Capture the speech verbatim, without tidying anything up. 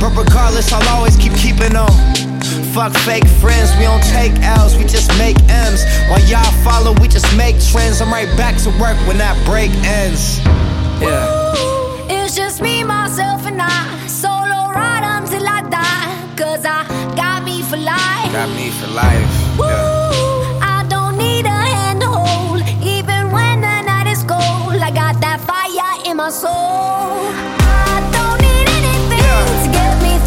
But regardless, I'll always keep keeping on. Fuck fake friends, we don't take L's, we just make M's. While y'all follow, we just make trends. I'm right back to work when that break ends. Yeah. Ooh, it's just me, myself, and I. Solo ride until I die. Cause I got me for life. Got me for life. Ooh, yeah. I don't need a hand to hold. Even when the night is cold, I got that fire in my soul.